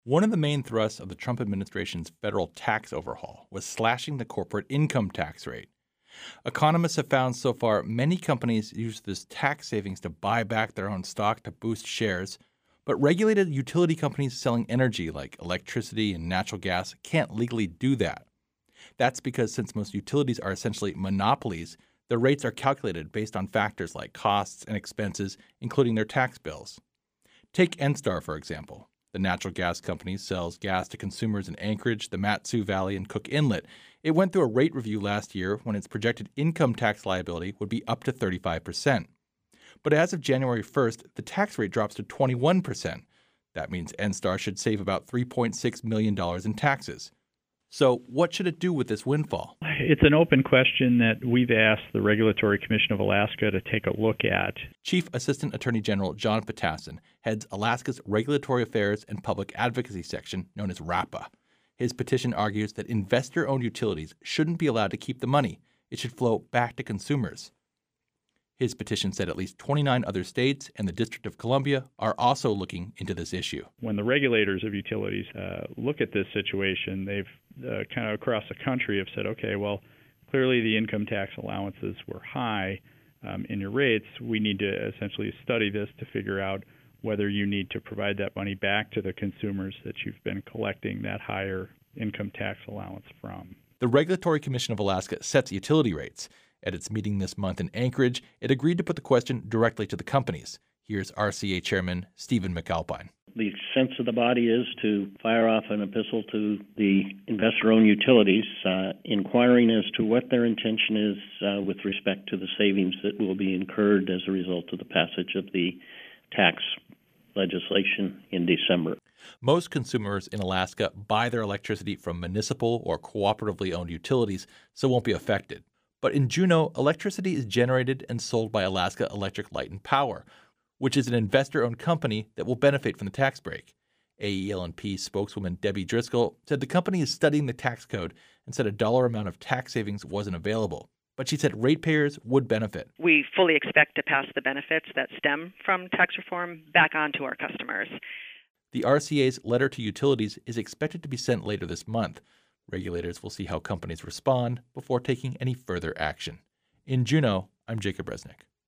One of the main thrusts of the Trump administration's federal tax overhaul was slashing the corporate income tax rate. Economists have found so far many companies use this tax savings to buy back their own stock to boost shares, but regulated utility companies selling energy like electricity and natural gas can't legally do that. That's because since most utilities are essentially monopolies, their rates are calculated based on factors like costs and expenses, including their tax bills. Take NSTAR, for example. The natural gas company sells gas to consumers in Anchorage, the Mat-Su Valley, and Cook Inlet. It went through a rate review last year when its projected income tax liability would be up to 35%. But as of January 1st, the tax rate drops to 21%. That means NSTAR should save about $3.6 million in taxes. So what should it do with this windfall? It's an open question that we've asked the Regulatory Commission of Alaska to take a look at. Chief Assistant Attorney General John Patassin heads Alaska's Regulatory Affairs and Public Advocacy section, known as RAPA. His petition argues that investor-owned utilities shouldn't be allowed to keep the money. It should flow back to consumers. His petition said at least 29 other states and the District of Columbia are also looking into this issue. When the regulators of utilities look at this situation, they've kind of across the country have said, okay, well, clearly the income tax allowances were high in your rates. We need to essentially study this to figure out whether you need to provide that money back to the consumers that you've been collecting that higher income tax allowance from. The Regulatory Commission of Alaska sets utility rates. At its meeting this month in Anchorage, it agreed to put the question directly to the companies. Here's RCA Chairman Stephen McAlpine. The sense of the body is to fire off an epistle to the investor-owned utilities, inquiring as to what their intention is with respect to the savings that will be incurred as a result of the passage of the tax legislation in December. Most consumers in Alaska buy their electricity from municipal or cooperatively owned utilities, so won't be affected. But in Juneau, electricity is generated and sold by Alaska Electric Light and Power, which is an investor-owned company that will benefit from the tax break. AEL&P spokeswoman Debbie Driscoll said the company is studying the tax code and said a dollar amount of tax savings wasn't available. But she said ratepayers would benefit. We fully expect to pass the benefits that stem from tax reform back on to our customers. The RCA's letter to utilities is expected to be sent later this month. Regulators will see how companies respond before taking any further action. In Juneau, I'm Jacob Resnick.